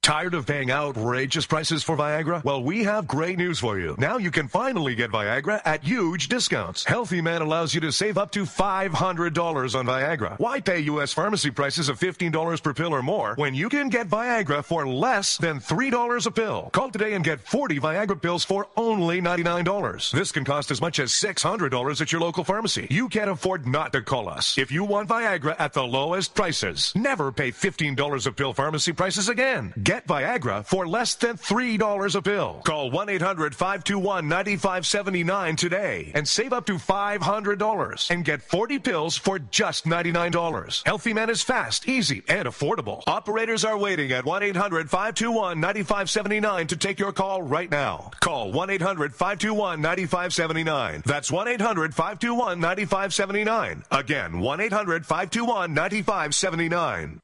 Tired of paying outrageous prices for Viagra? Well, we have great news for you. Now you can finally get Viagra at huge discounts. Healthy Man allows you to save up to $500 on Viagra. Why pay U.S. pharmacy prices of $15 per pill or more when you can get Viagra for less than $3 a pill? Call today and get 40 Viagra pills for only $99. This can cost as much as $600 at your local pharmacy. You can't afford not to call us. If you want Viagra at the lowest prices, never pay $15 a pill pharmacy prices again. Get Viagra for less than $3 a pill. Call 1-800-521-9579 today and save up to $500 and get 40 pills for just $99. Healthy Man is fast, easy, and affordable. Operators are waiting at 1-800-521-9579 to take your call right now. Call 1-800-521-9579. That's 1-800-521-9579. Again, 1-800-521-9579.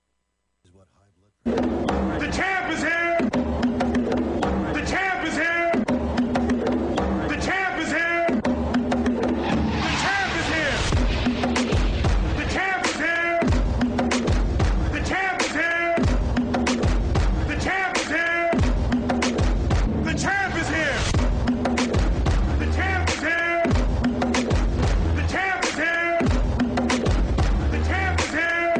The champ is here! The champ is here! The champ is here! The champ is here! The champ is here! The champ is here! The champ is here! The champ is here! The champ is here! The champ is here! The champ is here!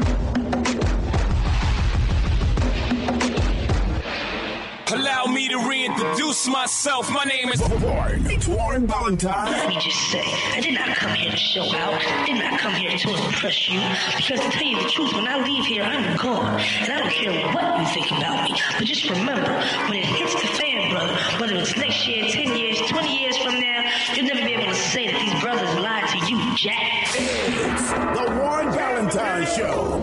Allow me to reintroduce myself. My name is Warren. It's Warren Valentine. Let me just say, I did not come here to show out. I did not come here to impress you. Because to tell you the truth, when I leave here, I'm gone. And I don't care what you think about me. But just remember, when it hits the fan, brother, whether it's next year, 10 years, 20 years from now, you'll never be able to say that these brothers lied to you, Jack. It's the Warren Valentine Show.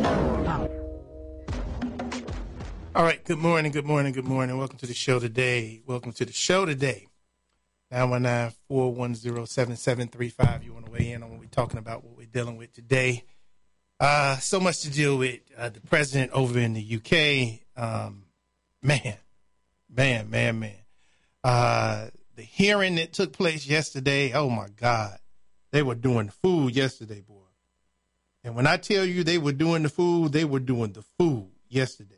All right, good morning. Welcome to the show today. 919-410-7735. You want to weigh in on what we're talking about, what we're dealing with today. So much to deal with. The president over in the UK, man. The hearing that took place yesterday, oh, my God. They were doing food yesterday, boy. And when I tell you they were doing the food yesterday.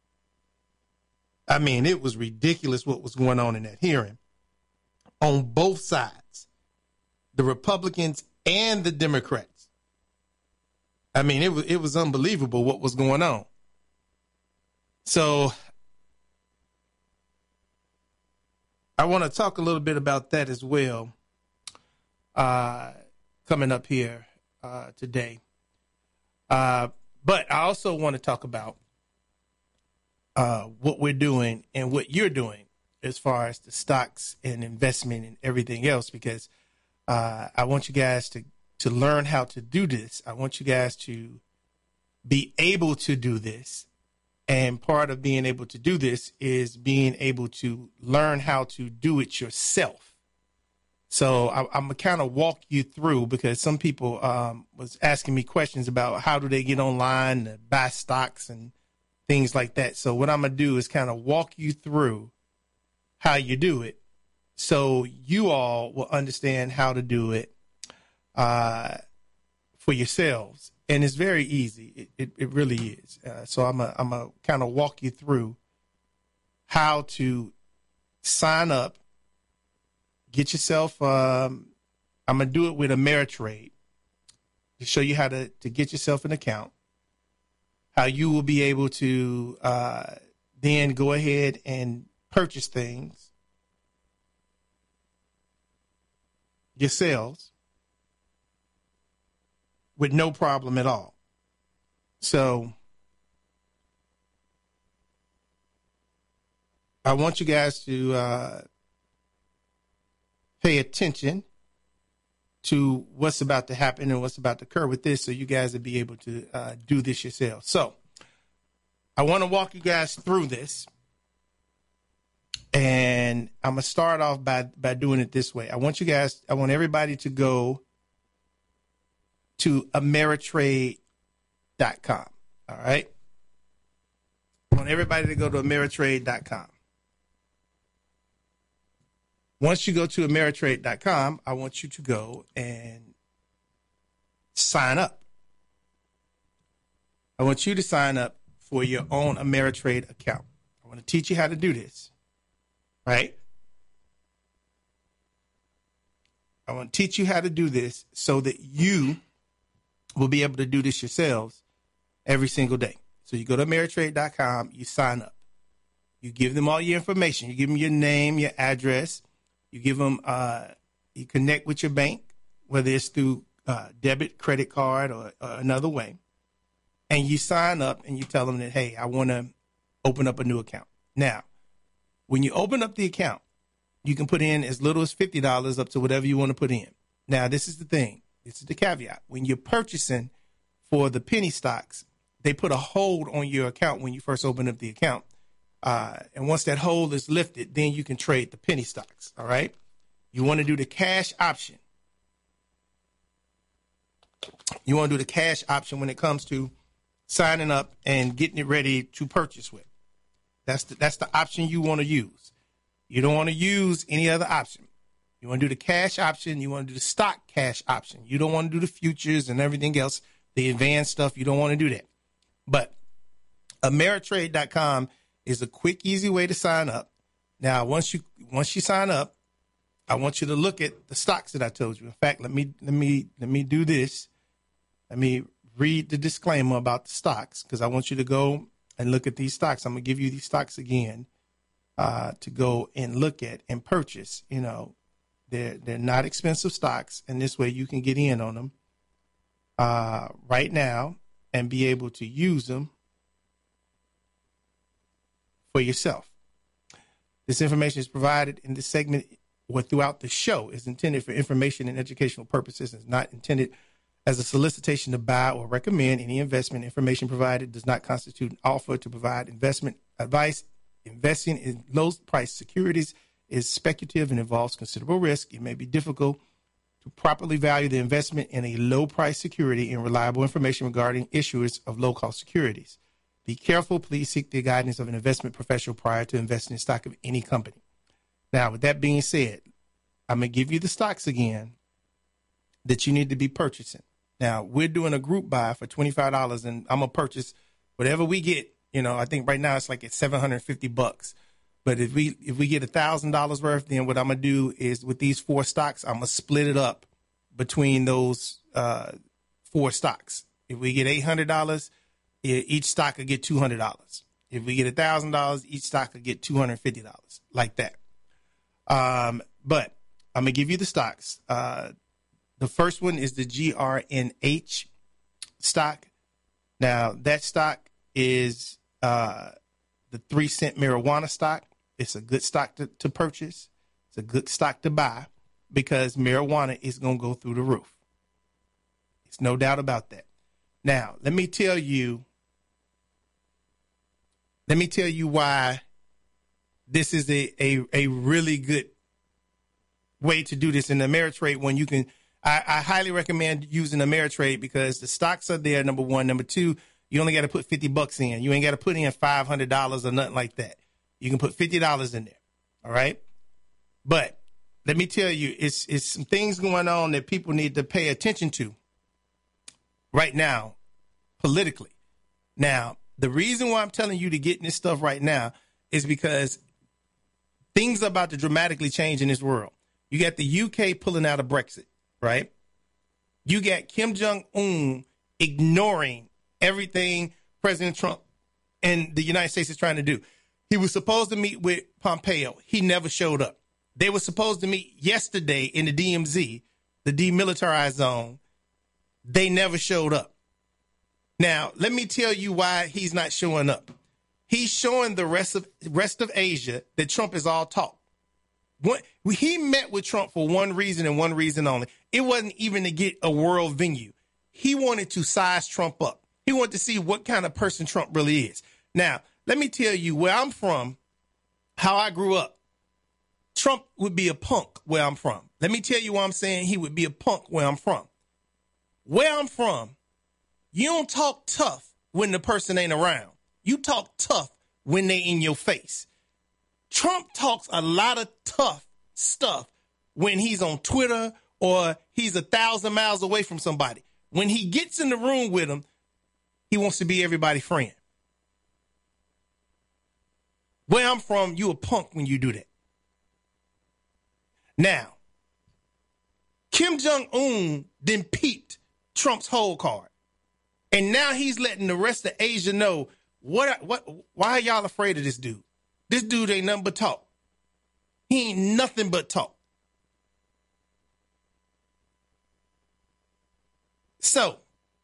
I mean, it was ridiculous what was going on in that hearing on both sides, the Republicans and the Democrats. I mean, it was unbelievable what was going on. So I want to talk a little bit about that as well coming up here today. But I also want to talk about what we're doing and what you're doing as far as the stocks and investment and everything else, because I want you guys to learn how to do this. I want you guys to be able to do this. And part of being able to do this is being able to learn how to do it yourself. So I'm going to kind of walk you through, because some people was asking me questions about how do they get online to buy stocks and things like that. So what I'm going to do is kind of walk you through how you do it so you all will understand how to do it for yourselves. And it's very easy. It really is. So I'm going to kind of walk you through how to sign up, get yourself, I'm going to do it with Ameritrade to show you how to get yourself an account. How you will be able to then go ahead and purchase things yourselves with no problem at all. So I want you guys to pay attention to what's about to happen and what's about to occur with this, so you guys will be able to do this yourselves. So I want to walk you guys through this, and I'm going to start off by doing it this way. I want everybody to go to Ameritrade.com. All right. I want everybody to go to Ameritrade.com. Once you go to Ameritrade.com, I want you to go and sign up. I want you to sign up for your own Ameritrade account. I want to teach you how to do this, right? I want to teach you how to do this so that you will be able to do this yourselves every single day. So you go to Ameritrade.com, you sign up. You give them all your information. You give them your name, your address. You give them, you connect with your bank, whether it's through debit, credit card, or another way. And you sign up and you tell them that, hey, I want to open up a new account. Now, when you open up the account, you can put in as little as $50 up to whatever you want to put in. Now, this is the thing. This is the caveat. When you're purchasing for the penny stocks, they put a hold on your account when you first open up the account. And once that hold is lifted, then you can trade the penny stocks. All right. You want to do the cash option. You want to do the cash option when it comes to signing up and getting it ready to purchase with. That's the option you want to use. You don't want to use any other option. You want to do the cash option. You want to do the stock cash option. You don't want to do the futures and everything else, the advanced stuff. You don't want to do that. But Ameritrade.com is a quick, easy way to sign up. Now, once you sign up, I want you to look at the stocks that I told you. In fact, let me do this. Let me read the disclaimer about the stocks because I want you to go and look at these stocks. I'm going to give you these stocks again to go and look at and purchase. You know, they're not expensive stocks, and this way you can get in on them right now and be able to use them for yourself. This information is provided in this segment or throughout the show is intended for information and educational purposes and is not intended as a solicitation to buy or recommend any investment. Information provided does not constitute an offer to provide investment advice. Investing in low-priced securities is speculative and involves considerable risk. It may be difficult to properly value the investment in a low-priced security and reliable information regarding issuers of low-cost securities. Be careful. Please seek the guidance of an investment professional prior to investing in stock of any company. Now, with that being said, I'm going to give you the stocks again that you need to be purchasing. Now, we're doing a group buy for $25, and I'm going to purchase whatever we get. You know, I think right now it's like at $750. But if we get $1,000 worth, then what I'm going to do is with these 4 stocks, I'm going to split it up between those 4 stocks. If we get $800, each stock could get $200. If we get $1,000, each stock could get $250, like that. But I'm going to give you the stocks. The first one is the GRNH stock. Now, that stock is the 3-cent marijuana stock. It's a good stock to purchase. It's a good stock to buy because marijuana is going to go through the roof. There's no doubt about that. Now, let me tell you why this is a really good way to do this in the Ameritrade when you can. I highly recommend using the Ameritrade because the stocks are there, number one. Number two, you only got to put $50 in. You ain't got to put in $500 or nothing like that. You can put $50 in there. All right. But let me tell you, it's some things going on that people need to pay attention to right now, politically. Now, the reason why I'm telling you to get in this stuff right now is because things are about to dramatically change in this world. You got the UK pulling out of Brexit, right? You got Kim Jong-un ignoring everything President Trump and the United States is trying to do. He was supposed to meet with Pompeo. He never showed up. They were supposed to meet yesterday in the DMZ, the demilitarized zone. They never showed up. Now, let me tell you why he's not showing up. He's showing the rest of Asia that Trump is all talk. He met with Trump for one reason and one reason only. It wasn't even to get a world venue. He wanted to size Trump up. He wanted to see what kind of person Trump really is. Now, let me tell you where I'm from, how I grew up. Trump would be a punk where I'm from. Let me tell you why I'm saying he would be a punk where I'm from. Where I'm from, you don't talk tough when the person ain't around. You talk tough when they in your face. Trump talks a lot of tough stuff when he's on Twitter or he's 1,000 miles away from somebody. When he gets in the room with them, he wants to be everybody's friend. Where I'm from, you a punk when you do that. Now, Kim Jong-un then peeped Trump's whole card. And now he's letting the rest of Asia know, why are y'all afraid of this dude? This dude ain't nothing but talk. He ain't nothing but talk. So,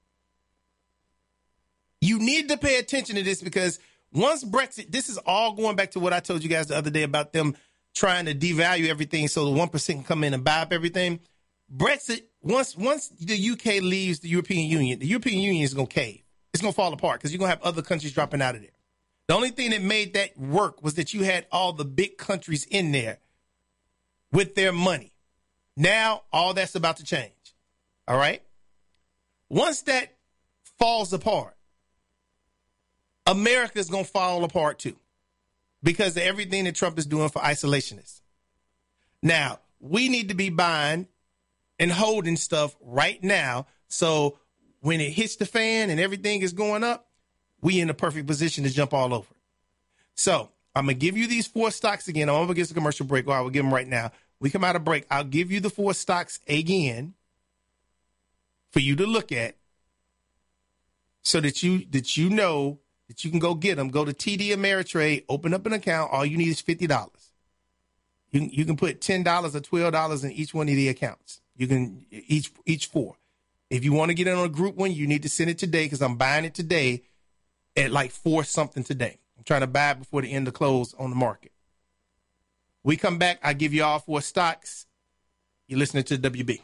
you need to pay attention to this, because once Brexit, this is all going back to what I told you guys the other day about them trying to devalue everything so the 1% can come in and buy up everything. Brexit, once the UK leaves the European Union is going to cave. It's going to fall apart because you're going to have other countries dropping out of there. The only thing that made that work was that you had all the big countries in there with their money. Now, all that's about to change. All right? Once that falls apart, America's going to fall apart too, because of everything that Trump is doing for isolationists. Now, we need to be buying and holding stuff right now, so when it hits the fan and everything is going up, we in the perfect position to jump all over it. So I'm going to give you these 4 stocks again. I'm over against a commercial break, or I will give them right now. We come out of break. I'll give you the 4 stocks again for you to look at, so that you know that you can go get them. Go to TD Ameritrade, open up an account. All you need is $50. You can put $10 or $12 in each one of the accounts. You can each 4. If you want to get in on a group one, you need to send it today, because I'm buying it today at like 4 something today. I'm trying to buy it before the end of close on the market. We come back, I give you all 4 stocks. You're listening to WB.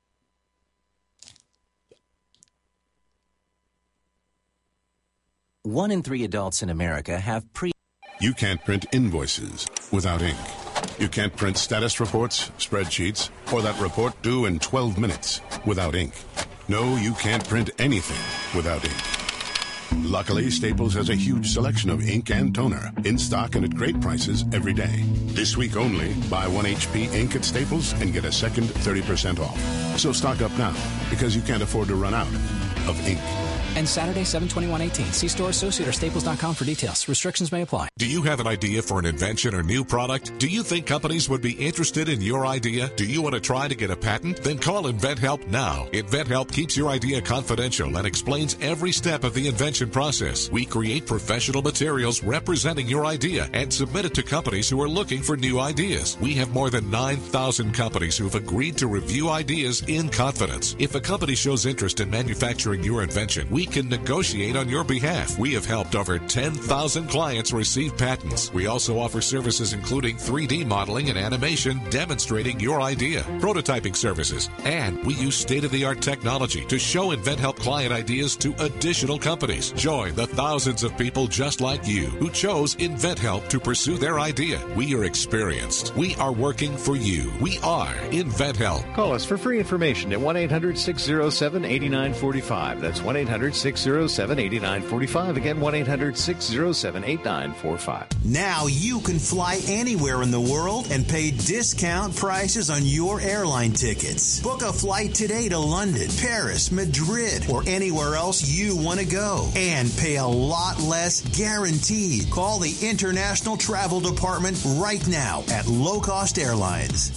One in 3 adults in America have You can't print invoices without ink. You can't print status reports, spreadsheets, or that report due in 12 minutes without ink. No, you can't print anything without ink. Luckily, Staples has a huge selection of ink and toner in stock and at great prices every day. This week only, buy 1 HP ink at Staples and get a second 30% off. So stock up now, because you can't afford to run out of ink. And Saturday, 7/21/18. See store associate or staples.com for details. Restrictions may apply. Do you have an idea for an invention or new product? Do you think companies would be interested in your idea? Do you want to try to get a patent? Then call InventHelp now. InventHelp keeps your idea confidential and explains every step of the invention process. We create professional materials representing your idea and submit it to companies who are looking for new ideas. We have more than 9,000 companies who have agreed to review ideas in confidence. If a company shows interest in manufacturing your invention, we can negotiate on your behalf. We have helped over 10,000 clients receive patents. We also offer services including 3D modeling and animation demonstrating your idea, prototyping services, and we use state-of-the-art technology to show InventHelp client ideas to additional companies. Join the thousands of people just like you who chose InventHelp to pursue their idea. We are experienced. We are working for you. We are InventHelp. Call us for free information at 1-800-607-8945. That's 1-800-607-8945. Again, 1-800-607-8945. Now you can fly anywhere in the world and pay discount prices on your airline tickets. Book a flight today to London, Paris, Madrid, or anywhere else you want to go. And pay a lot less guaranteed. Call the International Travel Department right now at Low Cost Airlines.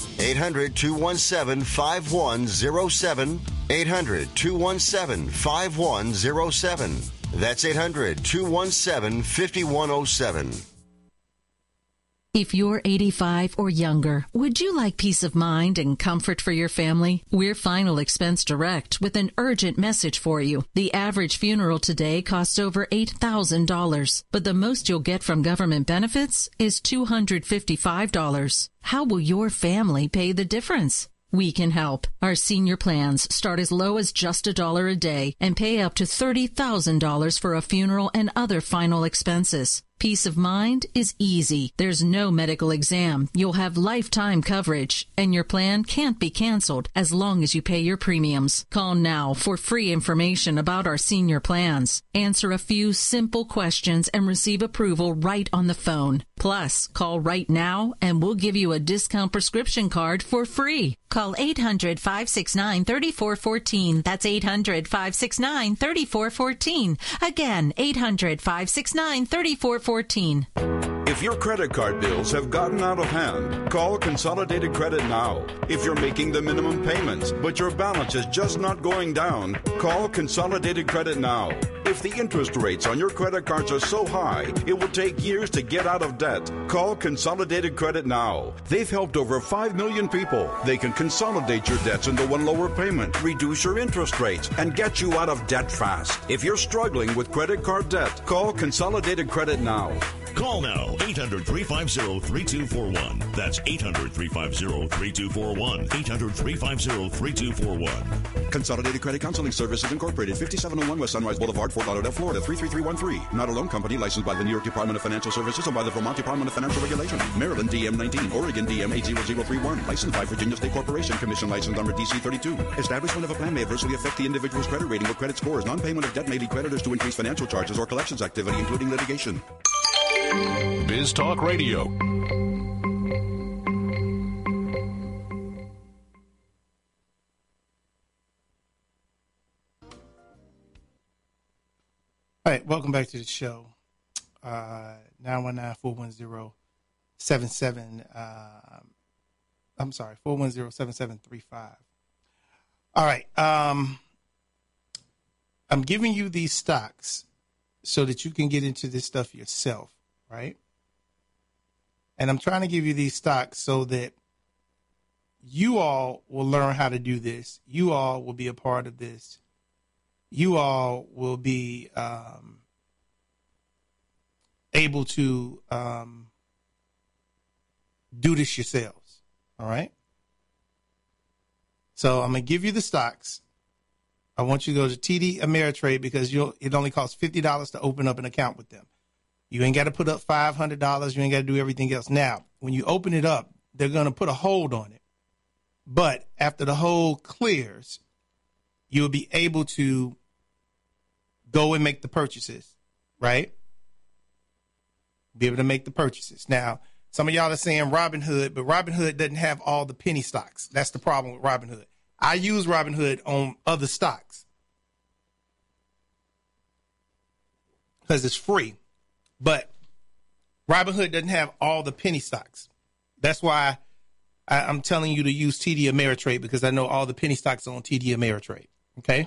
800-217-5107. 800-217-5107. That's 800-217-5107. If you're 85 or younger, would you like peace of mind and comfort for your family? We're Final Expense Direct with an urgent message for you. The average funeral today costs over $8,000, but the most you'll get from government benefits is $255. How will your family pay the difference? We can help. Our senior plans start as low as just $1 a day and pay up to $30,000 for a funeral and other final expenses. Peace of mind is easy. There's no medical exam. You'll have lifetime coverage, and your plan can't be canceled as long as you pay your premiums. Call now for free information about our senior plans. Answer a few simple questions and receive approval right on the phone. Plus, call right now and we'll give you a discount prescription card for free. Call 800-569-3414. That's 800-569-3414. Again, 800-569-3414. If your credit card bills have gotten out of hand, call Consolidated Credit now. If you're making the minimum payments, but your balance is just not going down, call Consolidated Credit now. If the interest rates on your credit cards are so high, it will take years to get out of debt. Call Consolidated Credit now. They've helped over 5 million people. They can consolidate your debts into one lower payment, reduce your interest rates, and get you out of debt fast. If you're struggling with credit card debt, call Consolidated Credit now. Call now, 800-350-3241. That's 800-350-3241. 800-350-3241. Consolidated Credit Counseling Services Incorporated, 5701 West Sunrise Boulevard, Fort Lauderdale, Florida, 33313. Not a loan company licensed by the New York Department of Financial Services and by the Vermont Department of Financial Regulation. Maryland DM 19, Oregon DM 80031. Licensed by Virginia State Corporation. Commission license number DC 32. Establishment of a plan may adversely affect the individual's credit rating or credit scores. Non-payment of debt may lead creditors to increase financial charges or collections activity, including litigation. Biz Talk Radio. All right, welcome back to the show. 919-410-77. I'm sorry, 410-7735. All right. I'm giving you these stocks so that you can get into this stuff yourself, right? And I'm trying to give you these stocks so that you all will learn how to do this. You all will be a part of this. You all will be able to do this yourselves, all right? So I'm going to give you the stocks. I want you to go to TD Ameritrade because it only costs $50 to open up an account with them. You ain't got to put up $500. You ain't got to do everything else. Now, when you open it up, they're going to put a hold on it. But after the hold clears, you'll be able to go and make the purchases, right? Be able to make the purchases. Now, some of y'all are saying Robinhood, but Robinhood doesn't have all the penny stocks. That's the problem with Robinhood. I use Robinhood on other stocks because it's free. But Robinhood doesn't have all the penny stocks. That's why I'm telling you to use TD Ameritrade, because I know all the penny stocks are on TD Ameritrade. Okay?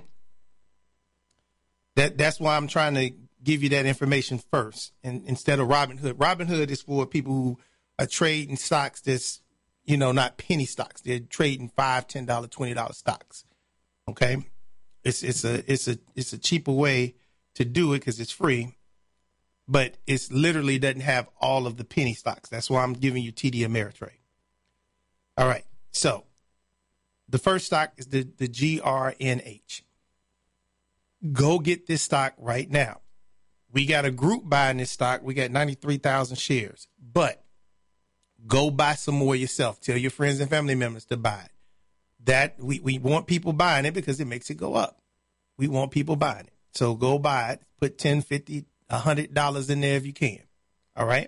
That's why I'm trying to give you that information first, and instead of Robinhood. Robinhood is for people who are trading stocks that's, not penny stocks. They're trading $5, $10, $20 stocks. Okay? It's a cheaper way to do it because it's free. But it literally doesn't have all of the penny stocks. That's why I'm giving you TD Ameritrade. All right. So the first stock is the GRNH. Go get this stock right now. We got a group buying this stock. We got 93,000 shares. But go buy some more yourself. Tell your friends and family members to buy it. That we want people buying it because it makes it go up. We want people buying it. So go buy it. Put $10, $50, $100 in there if you can. All right.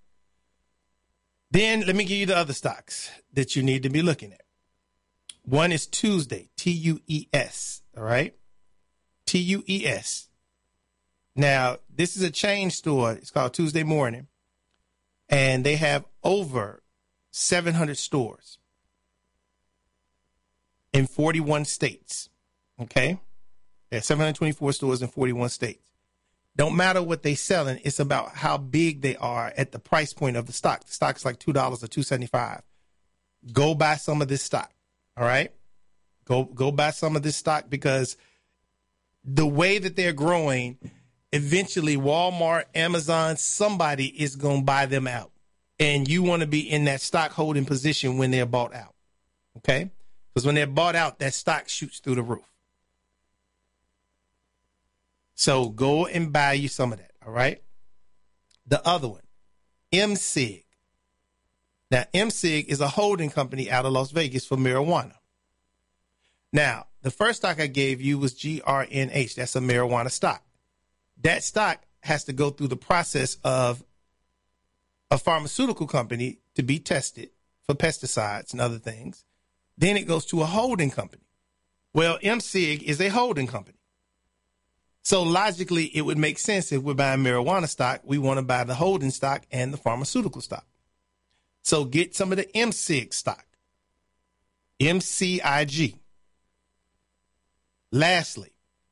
Then let me give you the other stocks that you need to be looking at. One is Tuesday, TUES. All right. TUES. Now, this is a chain store. It's called Tuesday Morning. And they have over 700 stores in 41 states. Okay. They have 724 stores in 41 states. Don't matter what they're selling. It's about how big they are at the price point of the stock. The stock's like $2 or $2.75. Go buy some of this stock. All right. Go buy some of this stock, because the way that they're growing, eventually Walmart, Amazon, somebody is going to buy them out. And you want to be in that stock holding position when they're bought out. Okay. Because when they're bought out, that stock shoots through the roof. So go and buy you some of that, all right? The other one, MSIG. Now, MSIG is a holding company out of Las Vegas for marijuana. Now, the first stock I gave you was GRNH. That's a marijuana stock. That stock has to go through the process of a pharmaceutical company to be tested for pesticides and other things. Then it goes to a holding company. Well, MSIG is a holding company. So logically, it would make sense if we're buying marijuana stock, we want to buy the holding stock and the pharmaceutical stock. So get some of the MCIG stock, MCIG. Lastly,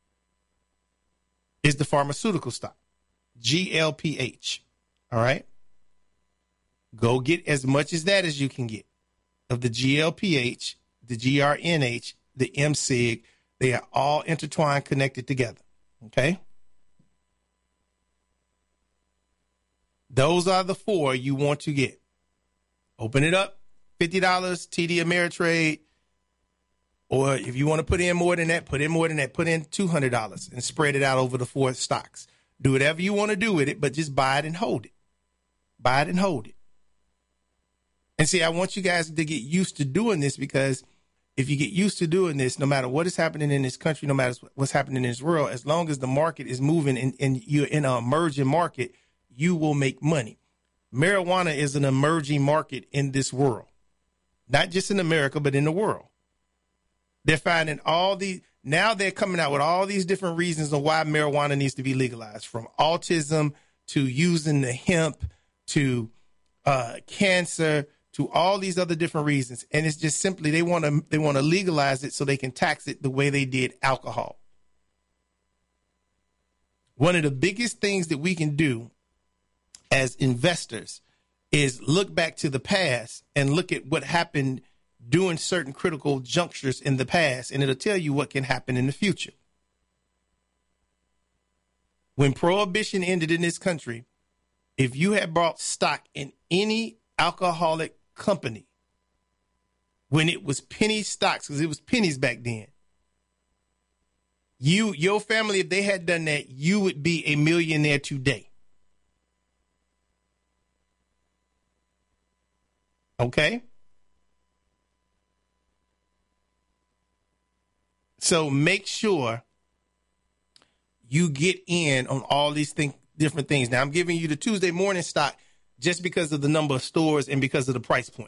is the pharmaceutical stock, GLPH. All right. Go get as much as that as you can get of the GLPH, the GRNH, the MCIG. They are all intertwined, connected together. Okay. Those are the four you want to get. Open it up, $50, TD Ameritrade. Or if you want to put in more than that, put in $200 and spread it out over the four stocks. Do whatever you want to do with it, but just buy it and hold it. Buy it and hold it. And see, I want you guys to get used to doing this, because if you get used to doing this, no matter what is happening in this country, no matter what's happening in this world, as long as the market is moving and you're in an emerging market, you will make money. Marijuana is an emerging market in this world, not just in America, but in the world. They're finding now they're coming out with all these different reasons on why marijuana needs to be legalized, from autism to using the hemp to cancer to all these other different reasons. And it's just simply they want to legalize it so they can tax it the way they did alcohol. One of the biggest things that we can do as investors is look back to the past and look at what happened during certain critical junctures in the past, and it'll tell you what can happen in the future. When prohibition ended in this country, if you had bought stock in any alcoholic company when it was penny stocks, because it was pennies back then, your family, if they had done that, you would be a millionaire today. Okay? So make sure you get in on all these different things. Now, I'm giving you the Tuesday morning stock just because of the number of stores and because of the price point.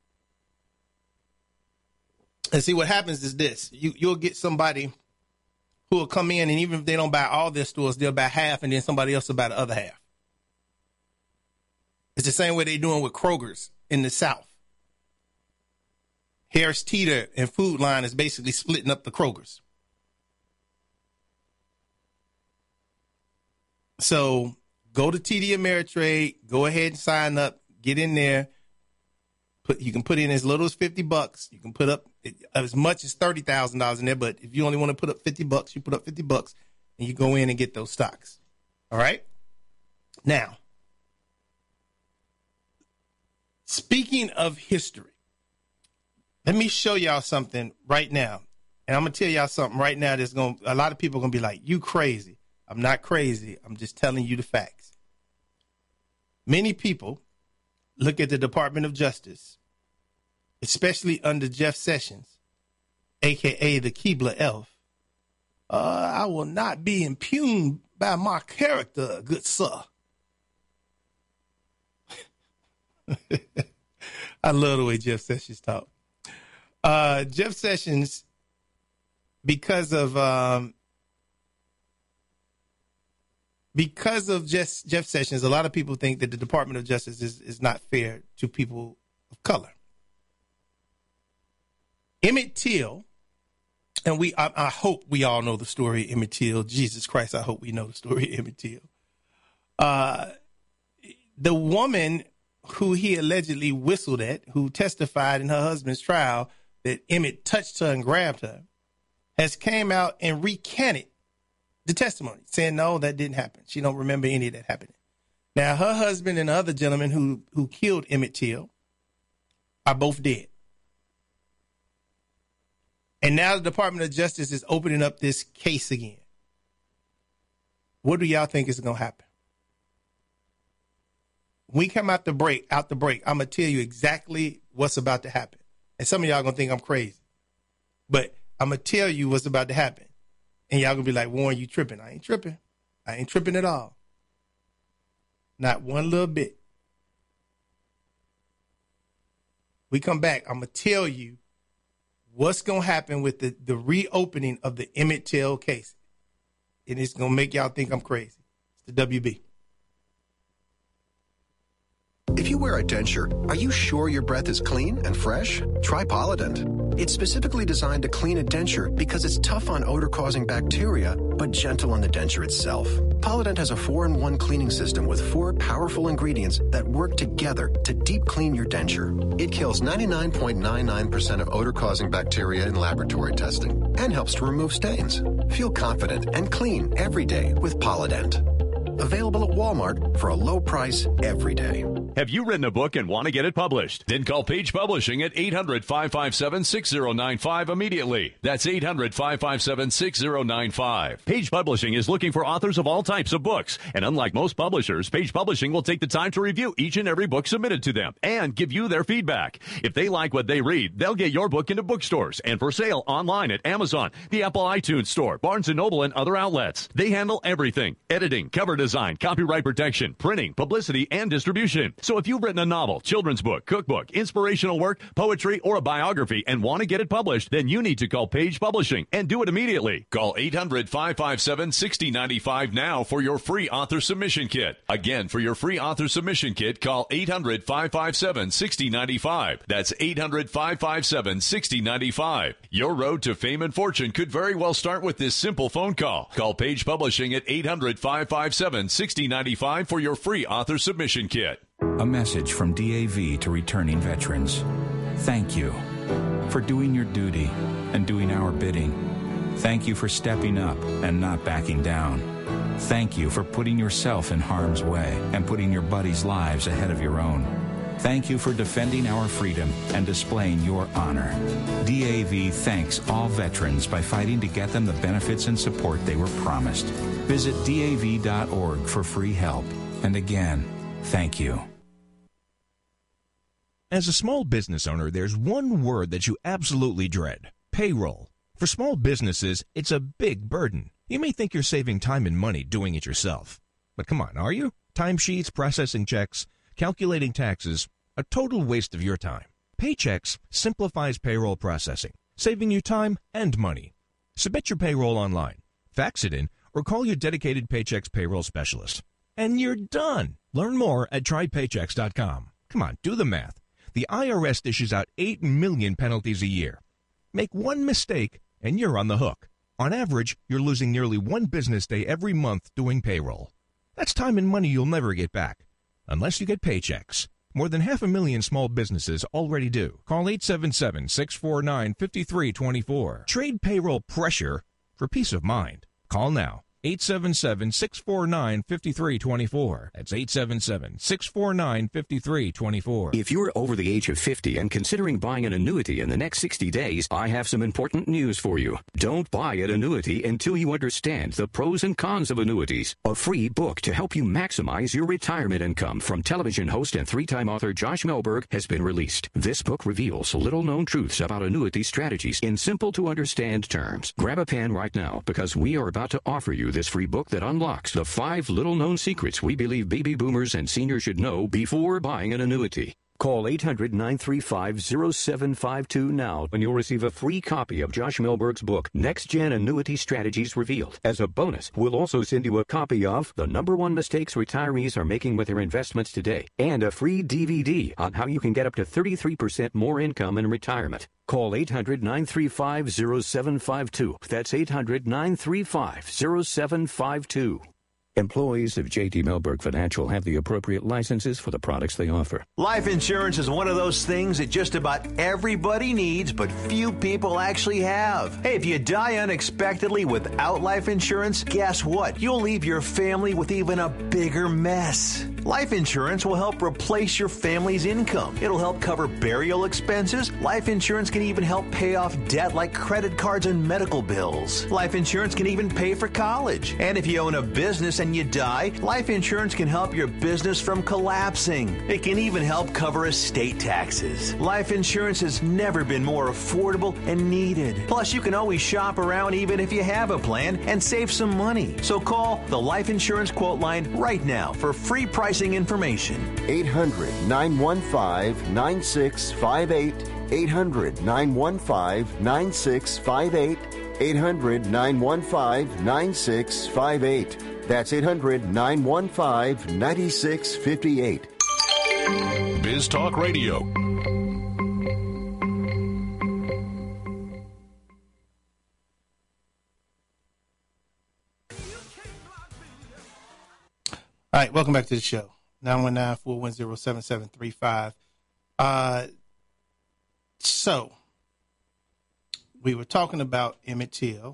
And see, what happens is this. You'll get somebody who will come in, and even if they don't buy all their stores, they'll buy half, and then somebody else will buy the other half. It's the same way they're doing with Kroger's in the South. Harris Teeter and Food Line is basically splitting up the Kroger's. So go to TD Ameritrade, go ahead and sign up, get in there. You can put in as little as $50. You can put up as much as $30,000 in there, but if you only want to put up $50, you put up $50 and you go in and get those stocks. All right? Now, speaking of history, let me show y'all something right now. And I'm going to tell y'all something right now that's a lot of people are going to be like, you crazy. I'm not crazy. I'm just telling you the facts. Many people look at the Department of Justice, especially under Jeff Sessions, a.k.a. the Keebler Elf. I will not be impugned by my character, good sir. I love the way Jeff Sessions talk. Jeff Sessions, because of Jeff Sessions, a lot of people think that the Department of Justice is not fair to people of color. Emmett Till, and I hope we all know the story of Emmett Till. Jesus Christ, I hope we know the story of Emmett Till. The woman who he allegedly whistled at, who testified in her husband's trial that Emmett touched her and grabbed her, has came out and recanted the testimony, saying, no, that didn't happen. She don't remember any of that happening. Now, her husband and the other gentleman who killed Emmett Till are both dead. And now the Department of Justice is opening up this case again. What do y'all think is going to happen? When we come out the break, I'm going to tell you exactly what's about to happen. And some of y'all going to think I'm crazy. But I'm going to tell you what's about to happen. And y'all going to be like, Warren, you tripping. I ain't tripping. I ain't tripping at all. Not one little bit. We come back, I'm going to tell you what's going to happen with the reopening of the Emmett Till case. and it's going to make y'all think I'm crazy. It's the WB. If you wear a denture, are you sure your breath is clean and fresh? Try Polident. It's specifically designed to clean a denture because it's tough on odor-causing bacteria, but gentle on the denture itself. Polident has a 4-in-1 cleaning system with 4 powerful ingredients that work together to deep clean your denture. It kills 99.99% of odor-causing bacteria in laboratory testing and helps to remove stains. Feel confident and clean every day with Polident. Available at Walmart for a low price every day. Have you written a book and want to get it published? Then call Page Publishing at 800-557-6095 immediately. That's 800-557-6095. Page Publishing is looking for authors of all types of books. And unlike most publishers, Page Publishing will take the time to review each and every book submitted to them and give you their feedback. If they like what they read, they'll get your book into bookstores and for sale online at Amazon, the Apple iTunes Store, Barnes & Noble, and other outlets. They handle everything: editing, cover design, copyright protection, printing, publicity, and distribution. So if you've written a novel, children's book, cookbook, inspirational work, poetry, or a biography and want to get it published, then you need to call Page Publishing and do it immediately. Call 800-557-6095 now for your free author submission kit. Again, for your free author submission kit, call 800-557-6095. That's 800-557-6095. Your road to fame and fortune could very well start with this simple phone call. Call Page Publishing at 800-557-6095 for your free author submission kit. A message from DAV to returning veterans. Thank you for doing your duty and doing our bidding. Thank you for stepping up and not backing down. Thank you for putting yourself in harm's way and putting your buddies' lives ahead of your own. Thank you for defending our freedom and displaying your honor. DAV thanks all veterans by fighting to get them the benefits and support they were promised. Visit DAV.org for free help. And again, thank you. As a small business owner, there's one word that you absolutely dread: payroll. For small businesses, it's a big burden. You may think you're saving time and money doing it yourself. But come on, are you? Timesheets, processing checks, calculating taxes, a total waste of your time. Paychex simplifies payroll processing, saving you time and money. Submit your payroll online, fax it in, or call your dedicated Paychex payroll specialist. And you're done. Learn more at trypaychex.com. Come on, do the math. The IRS dishes out 8 million penalties a year. Make one mistake, and you're on the hook. On average, you're losing nearly 1 business day every month doing payroll. That's time and money you'll never get back, unless you get Paychex. More than 500,000 small businesses already do. Call 877-649-5324. Trade payroll pressure for peace of mind. Call now. 877-649-5324. That's 877-649-5324. If you're over the age of 50 and considering buying an annuity in the next 60 days, I have some important news for you. Don't buy an annuity until you understand the pros and cons of annuities. A free book to help you maximize your retirement income from television host and 3-time author Josh Melberg has been released. This book reveals little-known truths about annuity strategies in simple-to-understand terms. Grab a pen right now, because we are about to offer you this free book that unlocks the 5 little-known secrets we believe baby boomers and seniors should know before buying an annuity. Call 800-935-0752 now, and you'll receive a free copy of Josh Melberg's book, Next Gen Annuity Strategies Revealed. As a bonus, we'll also send you a copy of The #1 Mistakes Retirees Are Making with Their Investments Today, and a free DVD on how you can get up to 33% more income in retirement. Call 800-935-0752. That's 800-935-0752. Employees of J.D. Melberg Financial have the appropriate licenses for the products they offer. Life insurance is one of those things that just about everybody needs, but few people actually have. Hey, if you die unexpectedly without life insurance, guess what? You'll leave your family with even a bigger mess. Life insurance will help replace your family's income. It'll help cover burial expenses. Life insurance can even help pay off debt like credit cards and medical bills. Life insurance can even pay for college. And if you own a business and you die, life insurance can help your business from collapsing. It can even help cover estate taxes. Life insurance has never been more affordable and needed. Plus, you can always shop around even if you have a plan and save some money. So call the Life Insurance Quote Line right now for free pricing information. 800-915-9658. 800-915-9658. 800-915-9658. That's 800-915-9658. Biz Talk Radio. All right, welcome back to the show. 919-410-7735. So, we were talking about Emmett Till,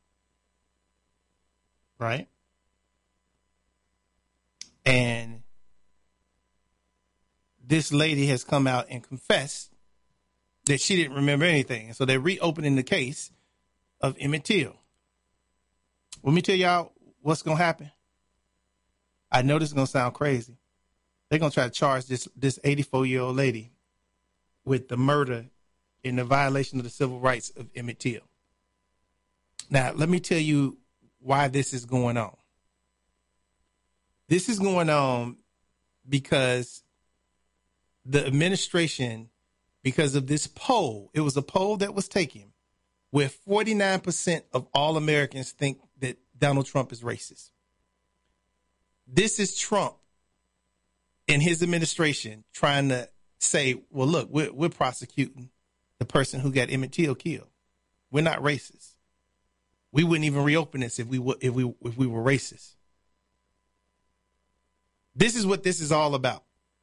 right? And this lady has come out and confessed that she didn't remember anything. So they're reopening the case of Emmett Till. Let me tell y'all what's going to happen. I know this is going to sound crazy. They're going to try to charge this 84-year-old lady with the murder and the violation of the civil rights of Emmett Till. Now, let me tell you why this is going on. This is going on because the administration, because of this poll, it was a poll that was taken where 49% of all Americans think that Donald Trump is racist. This is Trump and his administration trying to say, well, look, we're prosecuting the person who got Emmett Till killed. We're not racist. We wouldn't even reopen this if we were racist. This is what this is all about.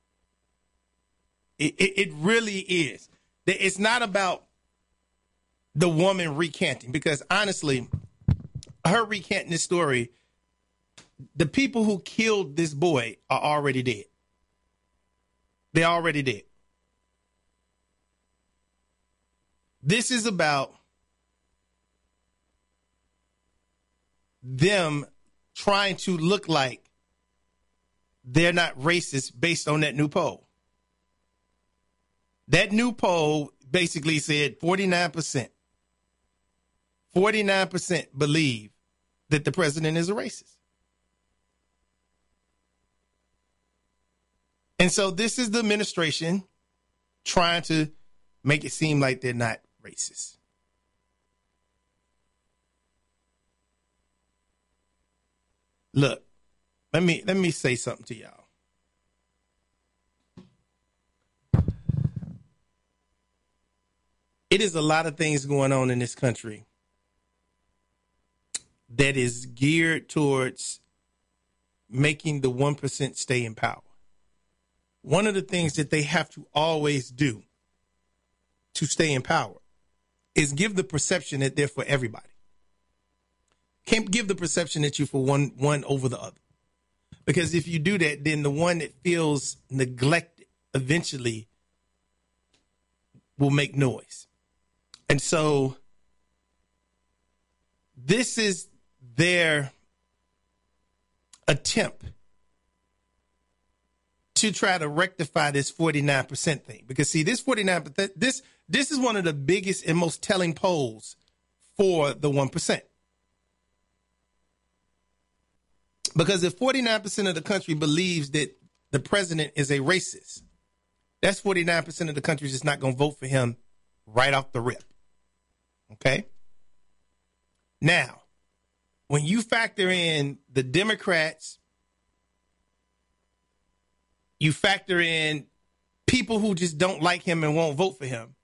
It really is. It's not about the woman recanting, because honestly, her recanting this story, the people who killed this boy are already dead. They're already dead. This is about them trying to look like they're not racist based on that new poll. That new poll basically said 49% believe that the president is a racist. And so this is the administration trying to make it seem like they're not racist. Look, let me say something to y'all. It is a lot of things going on in this country that is geared towards making the 1% stay in power. One of the things that they have to always do to stay in power is give the perception that they're for everybody. Can't give the perception that you're for one over the other. Because if you do that, then the one that feels neglected eventually will make noise. And so this is their attempt to try to rectify this 49% thing. Because see, this 49%, this is one of the biggest and most telling polls for the 1%. Because if 49% of the country believes that the president is a racist, that's 49% of the country just not going to vote for him right off the rip. Okay? Now, when you factor in the Democrats, you factor in people who just don't like him and won't vote for him,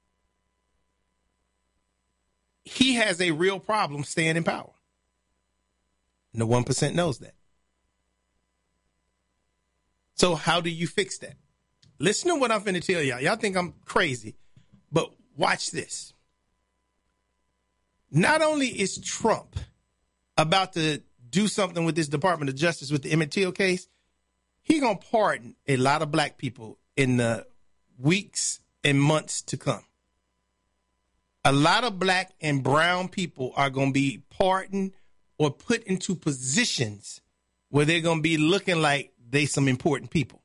he has a real problem staying in power. And the 1% knows that. So how do you fix that? Listen to what I'm finna tell y'all. Y'all think I'm crazy, but watch this. Not only is Trump about to do something with this Department of Justice with the Emmett Till case, he gonna pardon a lot of black people in the weeks and months to come. A lot of black and brown people are gonna be pardoned or put into positions where they're gonna be looking like they some important people.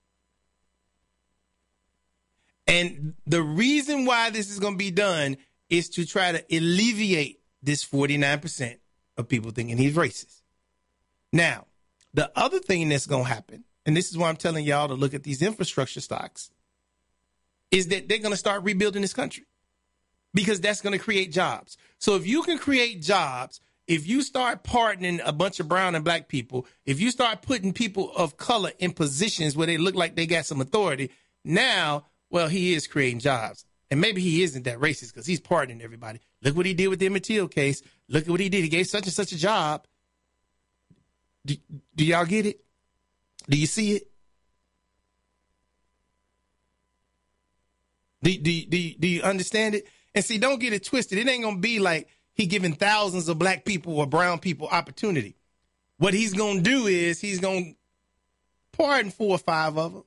And the reason why this is going to be done is to try to alleviate this 49% of people thinking he's racist. Now, the other thing that's going to happen, and this is why I'm telling y'all to look at these infrastructure stocks, is that they're going to start rebuilding this country. because that's going to create jobs. So if you can create jobs, if you start pardoning a bunch of brown and black people, if you start putting people of color in positions where they look like they got some authority, now, well, he is creating jobs. And maybe he isn't that racist because he's pardoning everybody. Look what he did with the Emmett Till case. Look at what he did. He gave such and such a job. Do y'all get it? Do you see it? Do you understand it? And see, don't get it twisted. It ain't going to be like he giving thousands of black people or brown people opportunity. What he's going to do is he's going to pardon 4 or 5 of them.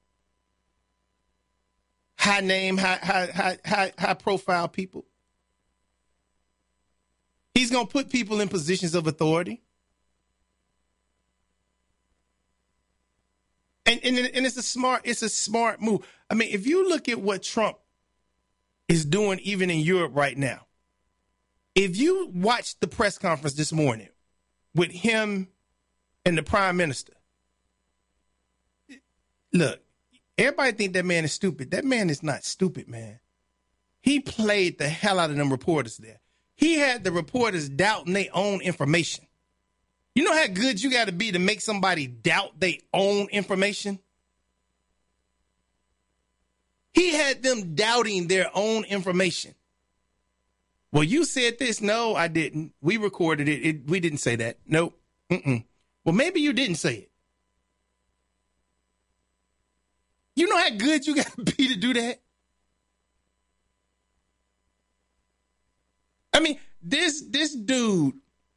High name, high profile people. He's going to put people in positions of authority. And it's a smart move. I mean, if you look at what Trump is doing even in Europe right now, if you watch the press conference this morning with him and the prime minister, look, everybody think that man is stupid. That man is not stupid, man. He played the hell out of them reporters there. He had the reporters doubting their own information. You know how good you got to be to make somebody doubt their own information? He had them doubting their own information. Well, you said this. No, I didn't. We recorded it. We didn't say that. Nope. Well, maybe you didn't say it. You know how good you got to be to do that? I mean, this dude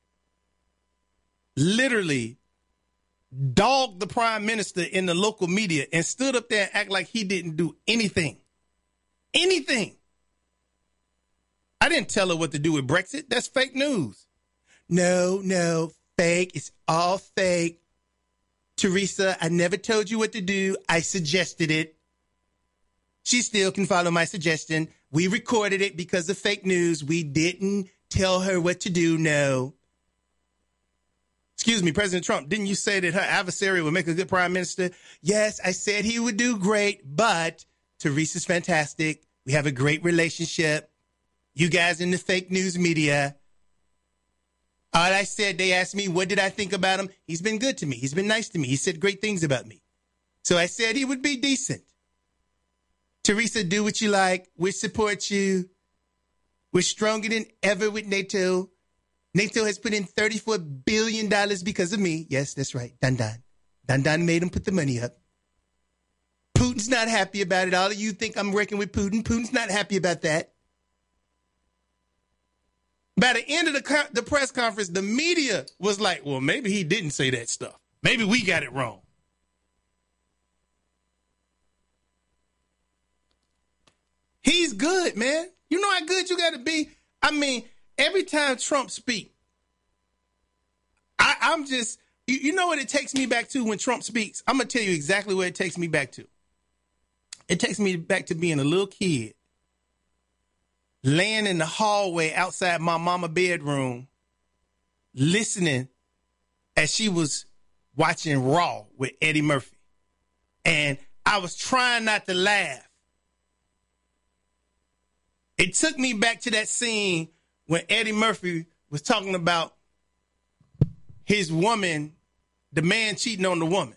literally dogged the prime minister in the local media and stood up there and act like he didn't do anything. Anything. I didn't tell her what to do with Brexit. That's fake news. No, fake. It's all fake. Teresa, I never told you what to do. I suggested it. She still can follow my suggestion. We recorded it because of fake news. We didn't tell her what to do. No. Excuse me, President Trump, didn't you say that her adversary would make a good prime minister? Yes, I said he would do great, but Teresa's fantastic. We have a great relationship. You guys in the fake news media. All I said, they asked me, what did I think about him? He's been good to me. He's been nice to me. He said great things about me. So I said he would be decent. Teresa, do what you like. We support you. We're stronger than ever with NATO. NATO has put in $34 billion because of me. Yes, that's right. Don made him put the money up. Putin's not happy about it. All of you think I'm working with Putin. Putin's not happy about that. By the end of the press conference, the media was like, well, maybe he didn't say that stuff. Maybe we got it wrong. He's good, man. You know how good you got to be? I mean, every time Trump speaks, I'm just, you know what it takes me back to when Trump speaks? I'm going to tell you exactly what it takes me back to. It takes me back to being a little kid, laying in the hallway outside my mama bedroom, listening as she was watching Raw with Eddie Murphy. And I was trying not to laugh. It took me back to that scene when Eddie Murphy was talking about his woman, the man cheating on the woman.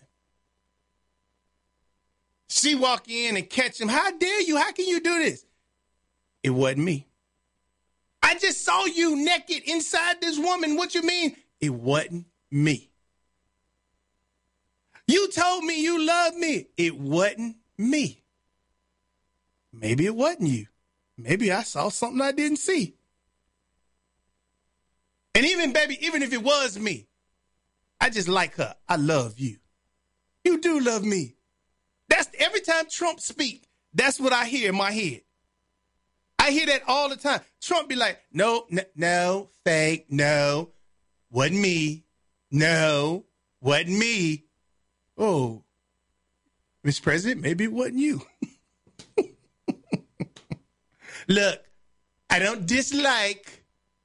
She walk in and catch him. How dare you? How can you do this? It wasn't me. I just saw you naked inside this woman. What you mean? It wasn't me. You told me you loved me. It wasn't me. Maybe it wasn't you. Maybe I saw something I didn't see. And even, baby, even if it was me, I just like her. I love you. You do love me. That's every time Trump speaks, that's what I hear in my head. I hear that all the time. Trump be like, no, fake, no, wasn't me. No, wasn't me. Oh, Mr. President, maybe it wasn't you. Look, I don't dislike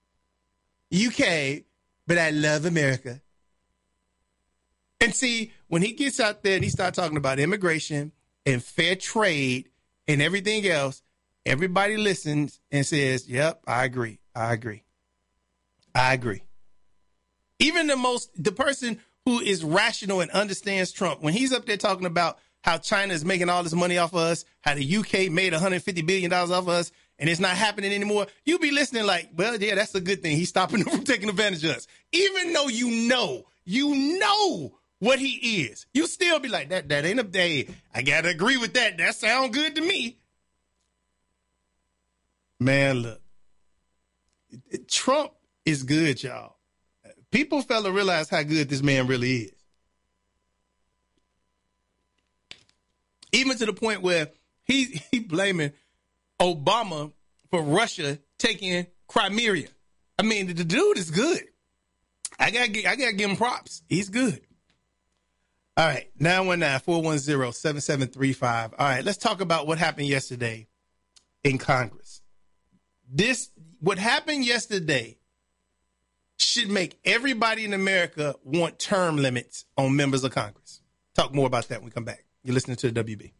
UK, but I love America. And see, when he gets out there and he starts talking about immigration and fair trade and everything else, everybody listens and says, yep, I agree. Even the person who is rational and understands Trump, when he's up there talking about how China is making all this money off of us, how the UK made $150 billion off of us, and it's not happening anymore, you be listening like, well, yeah, that's a good thing. He's stopping them from taking advantage of us. Even though you know what he is, you still be like, that ain't a day. I got to agree with that. That sounds good to me. Man, look, Trump is good, y'all. People fail to realize how good this man really is. Even to the point where he blaming Obama for Russia taking Crimea. I mean, the dude is good. I gotta give him props. He's good. All right, 919-410-7735. All right, let's talk about what happened yesterday in Congress. What happened yesterday should make everybody in America want term limits on members of Congress. Talk more about that when we come back. You're listening to the WB.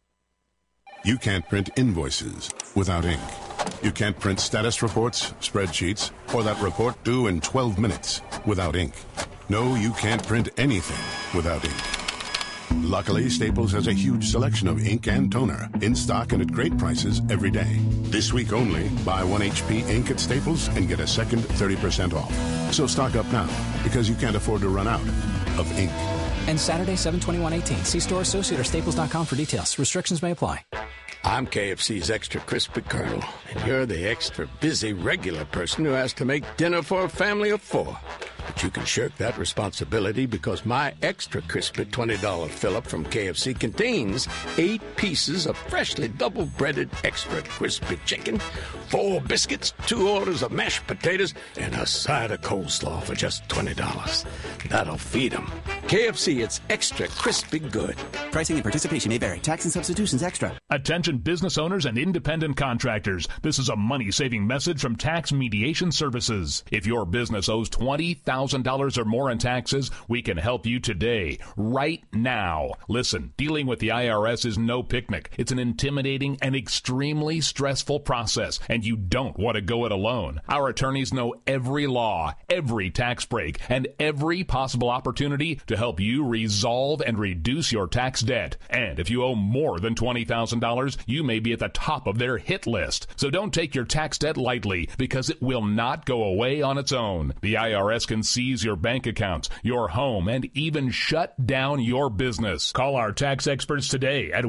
You can't print invoices without ink. You can't print status reports, spreadsheets, or that report due in 12 minutes without ink. No, you can't print anything without ink. Luckily, Staples has a huge selection of ink and toner in stock and at great prices every day. This week only, buy 1 HP ink at Staples and get a second 30% off. So stock up now, because you can't afford to run out of ink. And Saturday, 7/21/18. See store associate or staples.com for details. Restrictions may apply. I'm KFC's Extra Crispy Colonel, and you're the extra busy regular person who has to make dinner for a family of 4. But you can shirk that responsibility because my Extra Crispy $20 fill-up from KFC contains 8 pieces of freshly double-breaded extra crispy chicken, 4 biscuits, 2 orders of mashed potatoes, and a side of coleslaw for just $20. That'll feed them. KFC, it's extra crispy good. Pricing and participation may vary. Tax and substitutions extra. Attention business owners and independent contractors. This is a money-saving message from Tax Mediation Services. If your business owes $20,000 or more in taxes, we can help you today, right now. Listen, dealing with the IRS is no picnic. It's an intimidating and extremely stressful process, and you don't want to go it alone. Our attorneys know every law, every tax break, and every possible opportunity to help you resolve and reduce your tax debt. And if you owe more than $20,000, you may be at the top of their hit list. So don't take your tax debt lightly, because it will not go away on its own. The IRS can seize your bank accounts, your home, and even shut down your business. Call our tax experts today at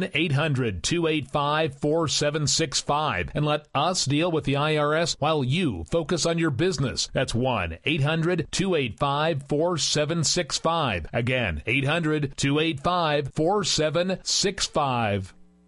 1-800-285-4765 and let us deal with the IRS while you focus on your business. That's 1-800-285-4765. Again, 800-285-4765.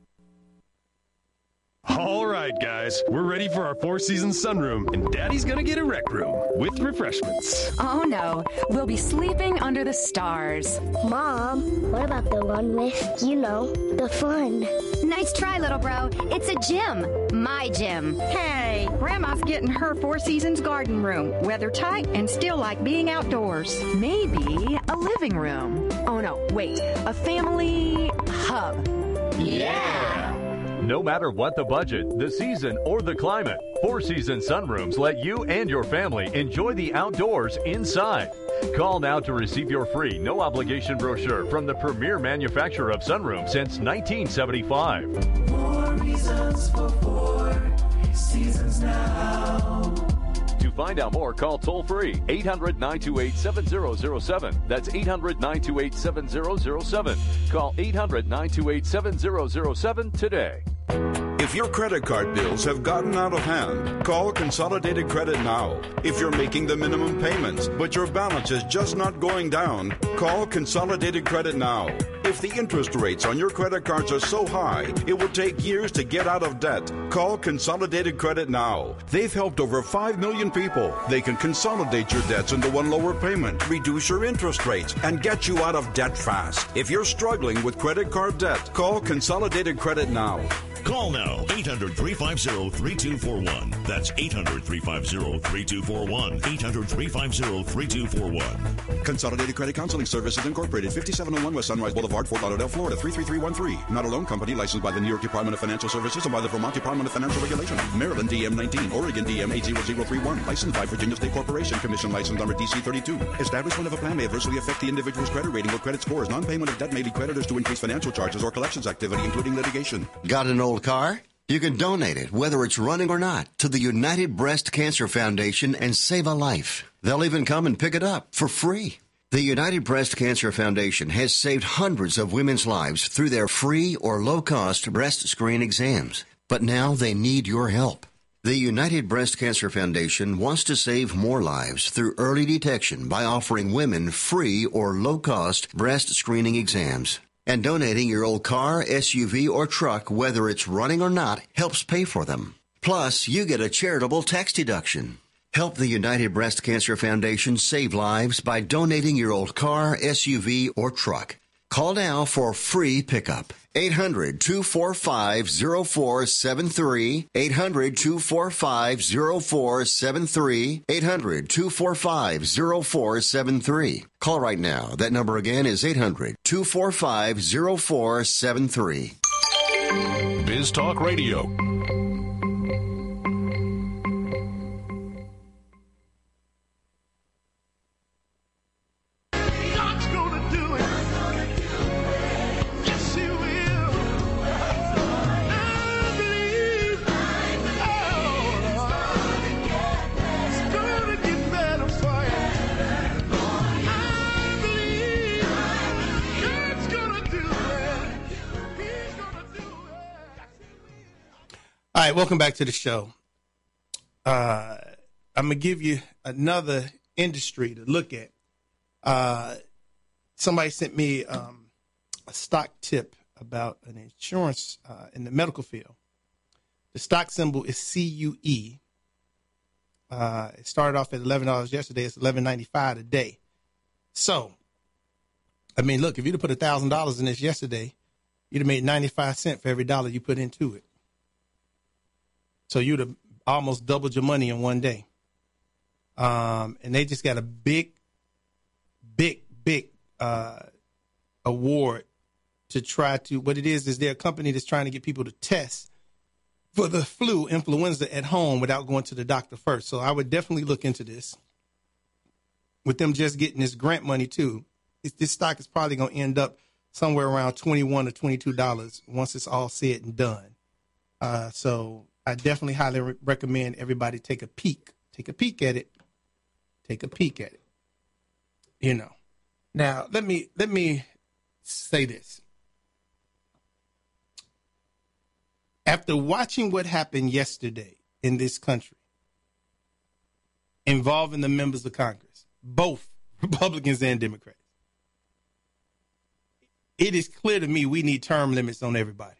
All right, guys, we're ready for our Four Seasons sunroom, and Daddy's gonna get a rec room with refreshments. Oh no, we'll be sleeping under the stars. Mom, what about the one with, the fun? Nice try, little bro. It's a gym. My gym. Hey, Grandma's getting her Four Seasons garden room, weather tight and still like being outdoors. Maybe a living room. Oh no, wait, a family hub. Yeah! No matter what the budget, the season, or the climate, Four Seasons sunrooms let you and your family enjoy the outdoors inside. Call now to receive your free, no-obligation brochure from the premier manufacturer of sunrooms since 1975. More reasons for Four Seasons now. To find out more, call toll-free 800-928-7007. That's 800-928-7007. Call 800-928-7007 today. If your credit card bills have gotten out of hand, call Consolidated Credit now. If you're making the minimum payments, but your balance is just not going down, call Consolidated Credit now. If the interest rates on your credit cards are so high, it will take years to get out of debt. Call Consolidated Credit now. They've helped over 5 million people. They can consolidate your debts into one lower payment, reduce your interest rates, and get you out of debt fast. If you're struggling with credit card debt, call Consolidated Credit now. Call now, 800-350-3241. That's 800-350-3241. 800-350-3241. Consolidated Credit Counseling Services Incorporated, 5701 West Sunrise Boulevard, Fort Lauderdale, Florida, 33313. Not a loan company licensed by the New York Department of Financial Services and by the Vermont Department of Financial Regulation. Maryland DM 19, Oregon DM 80031. Licensed by Virginia State Corporation. Commission license number DC 32. Establishment of a plan may adversely affect the individual's credit rating or credit scores. Non-payment of debt may lead creditors to increase financial charges or collections activity, including litigation. Got an old car? You can donate it, whether it's running or not, to the United Breast Cancer Foundation and save a life. They'll even come and pick it up for free. The United Breast Cancer Foundation has saved hundreds of women's lives through their free or low-cost breast screen exams. But now they need your help. The United Breast Cancer Foundation wants to save more lives through early detection by offering women free or low-cost breast screening exams. And donating your old car, SUV, or truck, whether it's running or not, helps pay for them. Plus, you get a charitable tax deduction. Help the United Breast Cancer Foundation save lives by donating your old car, SUV, or truck. Call now for free pickup. 800-245-0473. 800-245-0473. 800-245-0473. Call right now. That number again is 800-245-0473. Biz Talk Radio. All right, welcome back to the show. I'm going to give you another industry to look at. Somebody sent me a stock tip about an insurance in the medical field. The stock symbol is CUE. It started off at $11 yesterday. It's $11.95 today. So, I mean, look, if you'd have put $1,000 in this yesterday, you'd have made 95 cents for every dollar you put into it. So you'd have almost doubled your money in one day. And they just got a big award to try to, what it is they're a company that's trying to get people to test for the flu, influenza at home without going to the doctor first. So I would definitely look into this. With them just getting this grant money too, this stock is probably going to end up somewhere around $21 or $22 once it's all said and done. So I definitely highly recommend everybody take a peek at it. You know. Now, let me say this. After watching what happened yesterday in this country involving the members of Congress, both Republicans and Democrats, it is clear to me we need term limits on everybody.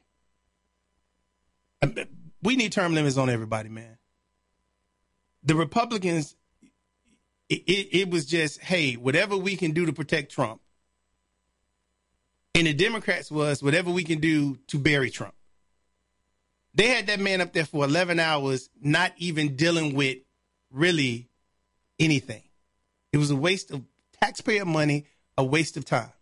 We need term limits on everybody, man. The Republicans, it was just, hey, whatever we can do to protect Trump. And the Democrats was whatever we can do to bury Trump. They had that man up there for 11 hours, not even dealing with really anything. It was a waste of taxpayer money, a waste of time.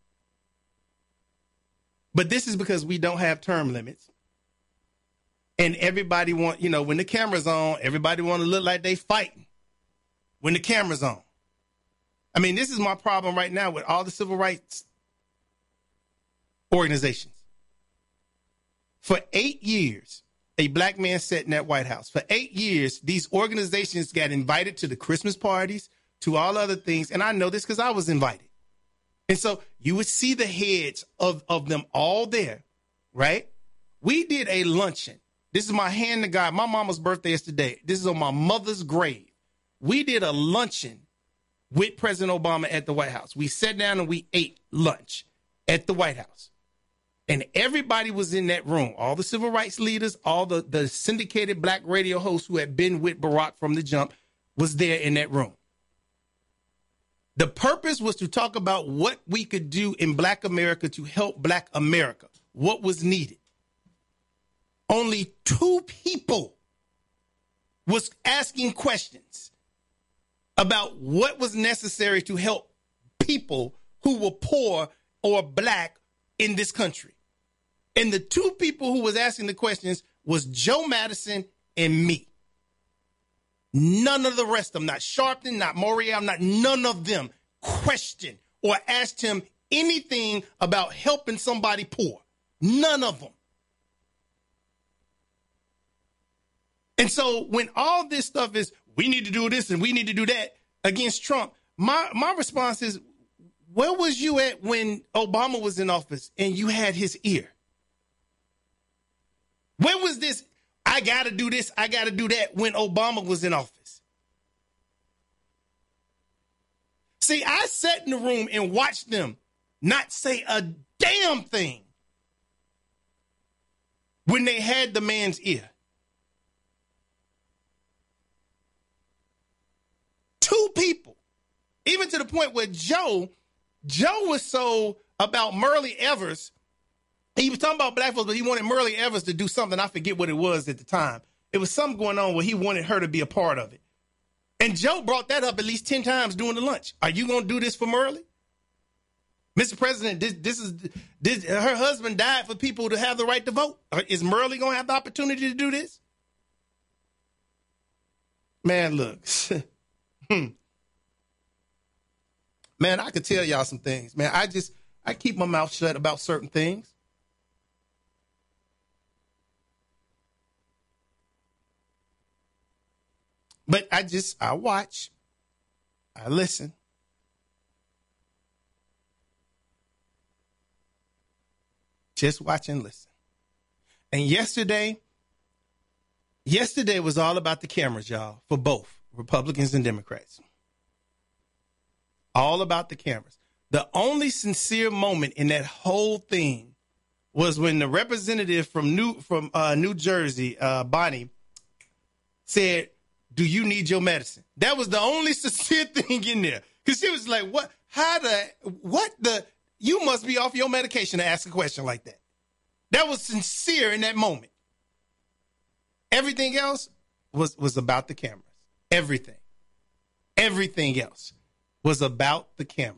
But this is because we don't have term limits. And everybody want, when the camera's on, everybody want to look like they fighting when the camera's on. I mean, this is my problem right now with all the civil rights organizations. For 8 years, a black man sat in that White House. For 8 years, these organizations got invited to the Christmas parties, to all other things. And I know this because I was invited. And so you would see the heads of them all there, right? We did a luncheon. This is my hand to God. My mama's birthday is today. This is on my mother's grave. We did a luncheon with President Obama at the White House. We sat down and we ate lunch at the White House. And everybody was in that room. All the civil rights leaders, all the syndicated black radio hosts who had been with Barack from the jump was there in that room. The purpose was to talk about what we could do in black America to help black America, what was needed. only 2 people was asking questions about what was necessary to help people who were poor or black in this country. And the 2 people who was asking the questions was Joe Madison and me. None of the rest of them, not Sharpton, not Morial, not none of them questioned or asked him anything about helping somebody poor. None of them. And so when all this stuff is, we need to do this and we need to do that against Trump, my response is, where was you at when Obama was in office and you had his ear? Where was this, I got to do this, I got to do that, when Obama was in office? See, I sat in the room and watched them not say a damn thing when they had the man's ear. 2 people, even to the point where Joe was so about Murley Evers. He was talking about black folks, but he wanted Murley Evers to do something. I forget what it was at the time. It was something going on where he wanted her to be a part of it. And Joe brought that up at least 10 times during the lunch. Are you going to do this for Murley? Mr. President, her husband died for people to have the right to vote. Is Murley going to have the opportunity to do this? Man, look. Man, I could tell y'all some things. Man, I keep my mouth shut about certain things. But I watch, I listen. Just watch and listen. And yesterday was all about the cameras, y'all, for both Republicans and Democrats. All about the cameras. The only sincere moment in that whole thing was when the representative from New Jersey, Bonnie, said, "Do you need your medicine?" That was the only sincere thing in there. Because she was like, you must be off your medication to ask a question like that. That was sincere in that moment. Everything else was about the cameras. Everything else was about the cameras.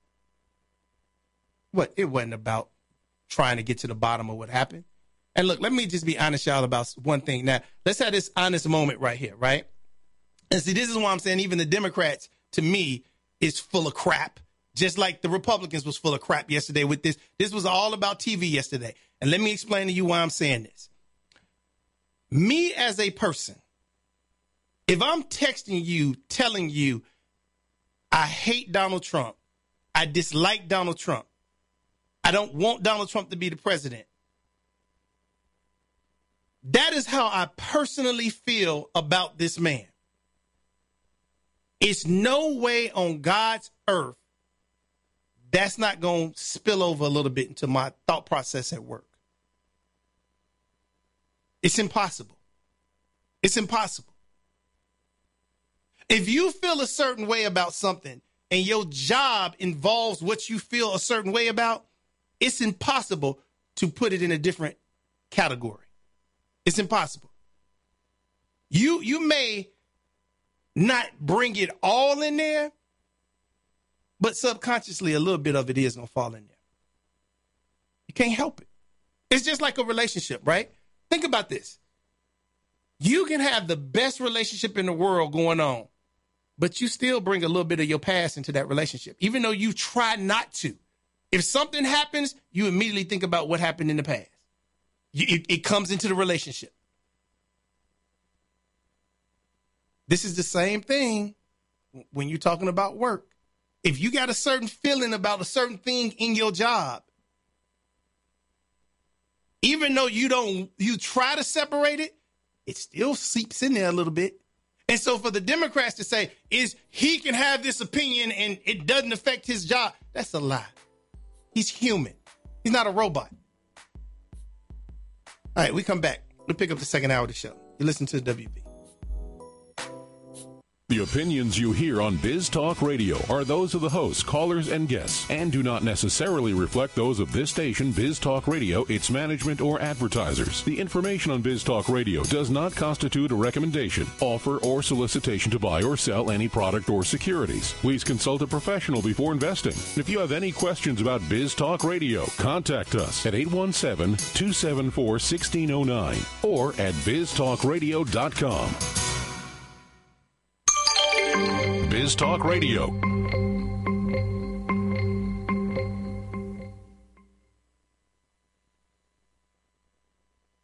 It wasn't about trying to get to the bottom of what happened. And look, let me just be honest, y'all, about one thing. Now, let's have this honest moment right here, right? And see, this is why I'm saying even the Democrats, to me, is full of crap. Just like the Republicans was full of crap yesterday with this. This was all about TV yesterday. And let me explain to you why I'm saying this. Me as a person, if I'm texting you, telling you, I hate Donald Trump, I dislike Donald Trump, I don't want Donald Trump to be the president, that is how I personally feel about this man. It's no way on God's earth that's not going to spill over a little bit into my thought process at work. It's impossible. It's impossible. If you feel a certain way about something and your job involves what you feel a certain way about, it's impossible to put it in a different category. It's impossible. You may not bring it all in there, but subconsciously a little bit of it is going to fall in there. You can't help it. It's just like a relationship, right? Think about this. You can have the best relationship in the world going on, but you still bring a little bit of your past into that relationship, even though you try not to. If something happens, you immediately think about what happened in the past. It comes into the relationship. This is the same thing when you're talking about work. If you got a certain feeling about a certain thing in your job, even though you try to separate it, it still seeps in there a little bit. And so for the Democrats to say, he can have this opinion and it doesn't affect his job, that's a lie. He's human. He's not a robot. All right, we come back. We'll pick up the second hour of the show. You listen to the WB. The opinions you hear on Biz Talk Radio are those of the hosts, callers, and guests, and do not necessarily reflect those of this station, Biz Talk Radio, its management, or advertisers. The information on Biz Talk Radio does not constitute a recommendation, offer, or solicitation to buy or sell any product or securities. Please consult a professional before investing. If you have any questions about Biz Talk Radio, contact us at 817-274-1609 or at biztalkradio.com. Biz Talk Radio,